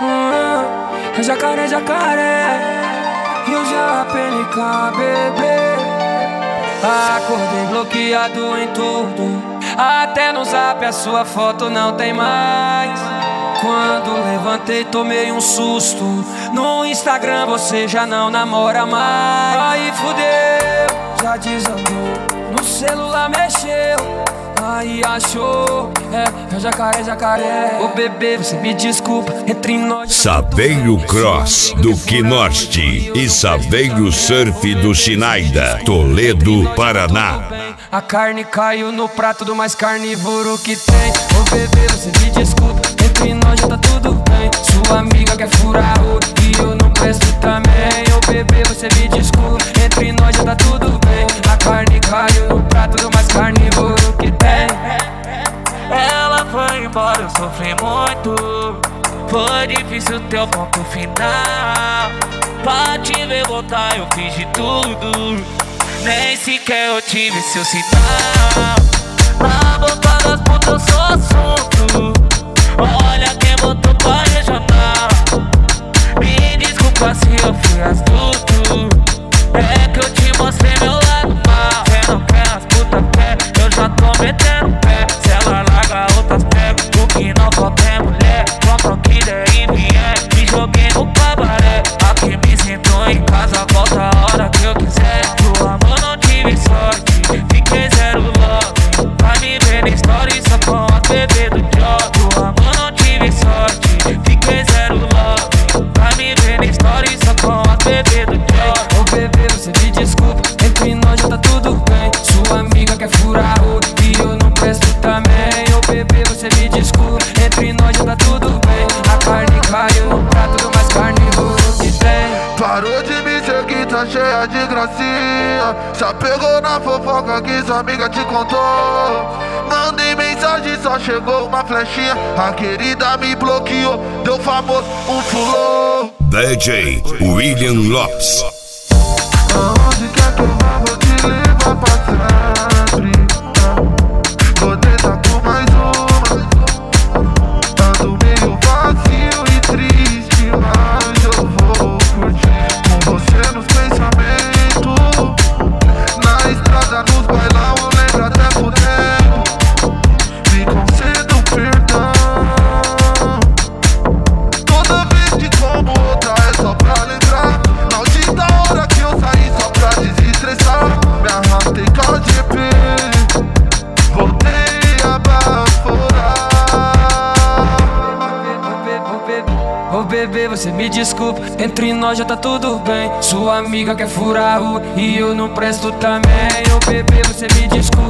Jacaré, jacaré, e o JPNK, bebê. Acordei bloqueado em tudo, até no zap a sua foto não tem mais. Quando levantei tomei um susto, no Instagram você já não namora mais. Aí fudeu, já desandou, no celular mexeu, aí achou, é jacaré, jacaré. Ô bebê, você me desculpa, entre nós. Saveiro Cross do Quinorte e Saveiro Surf do Chinaida, Toledo, Paraná. A carne caiu no prato do mais carnívoro que tem. Ô bebê, você me desculpa, entre nós já tá tudo bem. Sua amiga quer furar o e eu não presto também. Ô bebê, você me desculpa, entre nós já tá tudo bem. A carne caiu no prato do mais carnívoro que tem. Ela foi embora, eu sofri muito. Foi difícil ter o ponto final. Pra te ver voltar eu fiz de tudo, nem sequer eu tive seu sinal. Na boca das putas eu sou assunto. Olha quem botou pra regional. Me desculpa se eu fui astuto, é que eu te mostrei meu lado mal. Cê não quer, as putas quer, eu já tô metendo pé. Se ela larga outras pega, o que não falta é mulher. Pronto que der e vier, me joguei no cabaré. Aqui me sinto em casa, volta a hora que eu quiser. Do amor não tive sorte, fiquei zero love. Vai me ver na story só com as bebê do job. Do amor não tive sorte, fiquei zero love. Vai me ver na story só com as bebê do job. Ô bebê, você me desculpa, entre nós já tá tudo bem. Sua amiga quer furar o e eu não presto também. Ô bebê, você me desculpa, entre nós já tá tudo bem. A carne caiu no prato do mais carnívoro que tem. Parou de me seguir, tá cheia de gracinha. Já pegou na fofoca que sua amiga te contou. Mandei mensagem, só chegou uma flechinha. A querida me bloqueou, deu famoso, um fulô. DJ William Lopes. Aonde quer que eu vá, vou te levar pra sempre. Vou tentar com mais uma. Ando meio vazio e triste, mas eu vou curtir com você nos pensamentos. Na estrada, nos bailão, eu lembro até por tempo. Me concedo perdão. Toda vez que como outra é só pra lembrar. Maldita hora que eu saí só pra desestressar. Me arrastei com a GP, voltei a baforar. Ô bebê, você me desculpa, entre nós já tá tudo bem. Sua amiga quer furar o e eu não presto também. Ô bebê, você me desculpa,